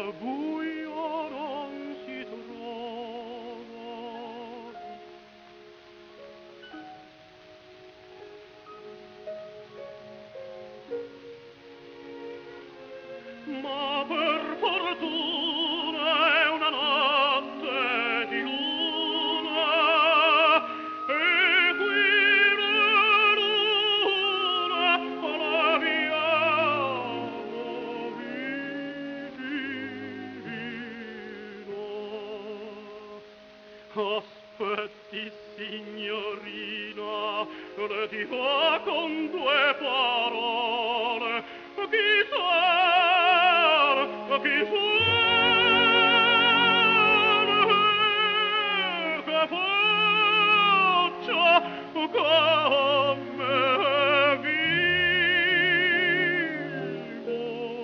buio non si trova. Ma per fortuna è una notte di luna, e qui la luna la vediamo vicino. Aspetti, signorina, le dirò con due parole. Chi che faccia come vivo.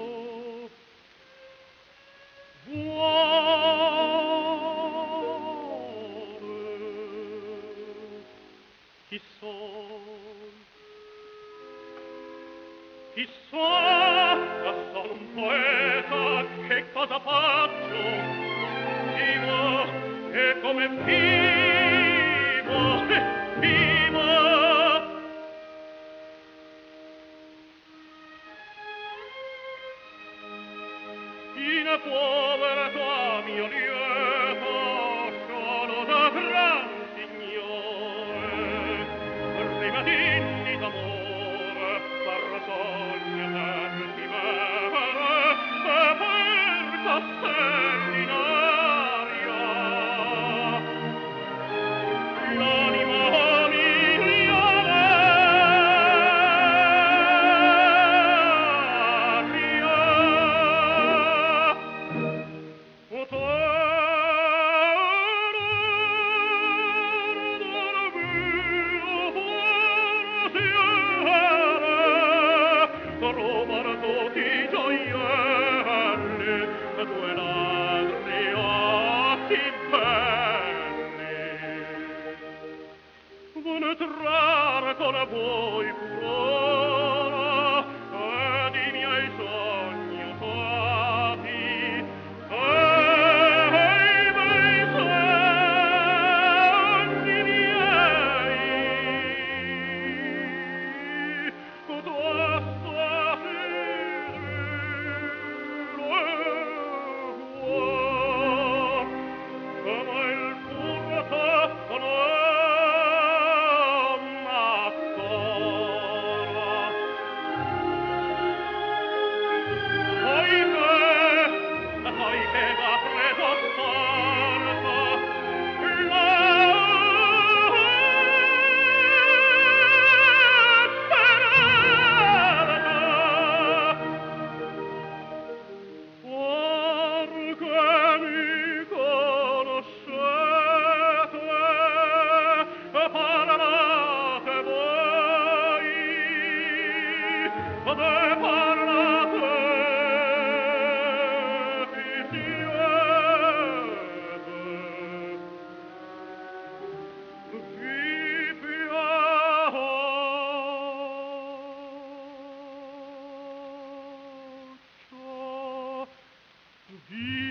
Chi son? Chi sono un poeta, che cosa faccio? Vivo, e come vivo, vivo. In povertà mio lieto, sono da gran signore, rimadini d'amore, per sogno di mere, e per castelli in aria. L'anima di gioielli, due ladri occhi belli. Vuol entrar con voi furora, ed i miei sogni fati, e i miei sogni miei, vi